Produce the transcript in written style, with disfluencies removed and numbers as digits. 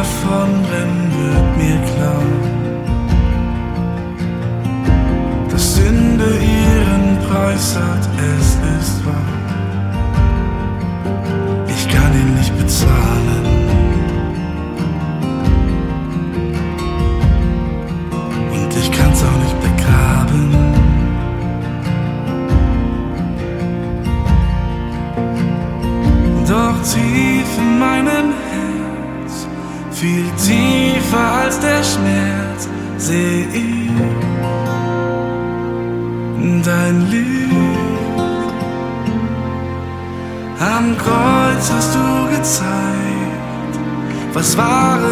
davonrennen, wird mir klar, dass Sünde ihren Preis hat, es ist wahr. Ich kann ihn nicht bezahlen, und ich kann's auch nicht begraben. Doch tief in meinem Herz, viel tiefer als der Schmerz, seh ich dein Licht. Am Kreuz hast du gezeigt, was wahre